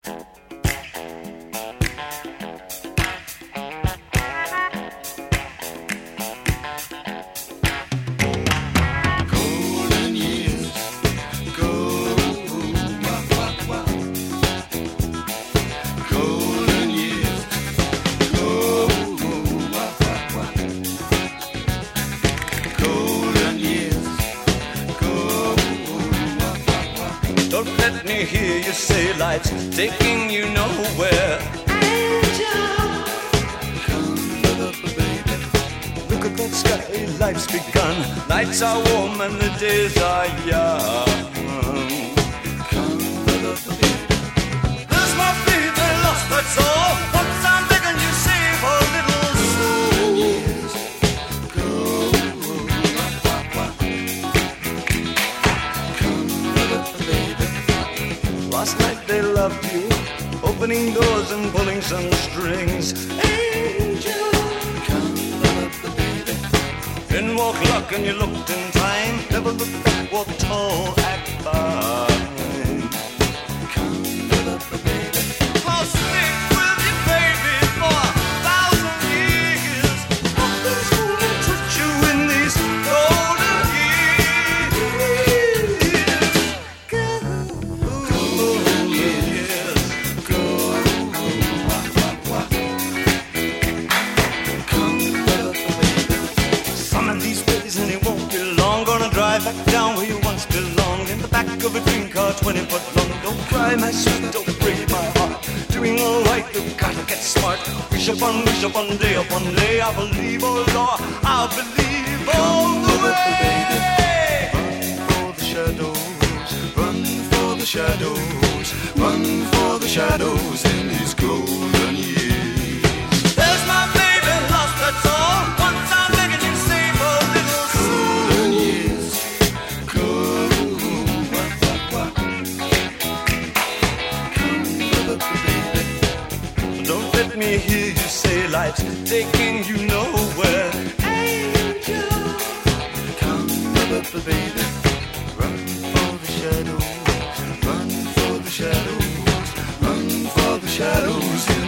Hear you say life's taking you nowhere. Angel, come up, baby. Look at that sky, life's begun. Nights are warm and the days are young. Come up, baby. There's my baby lost, that's all. Once I'm begging you, save a little soul. Years go. Come up, baby. Last night they loved you, opening doors and pulling some strings. Angel, come up, baby. Then walk luck and you looked in time. Never looked back, walk tall, act fine. Come up, baby. I'll stick with you, baby, for 1,000 years. Nothing's gonna touch you in these golden back down where you once belonged, in the back of a dream car 20 foot long. Don't cry, my sweet, don't break my heart. Doing all right, you've got to get smart. Wish upon day, I believe, oh Lord, I believe all the way. Run for the shadows, run for the shadows, run for the shadows in these golden years. There's my baby lost, that's all. Once I'm begging you, save a little golden years. Don't let me hear you say life's taking you nowhere. Angel, come up, baby. Run for the shadows, run for the shadows, run for the shadows.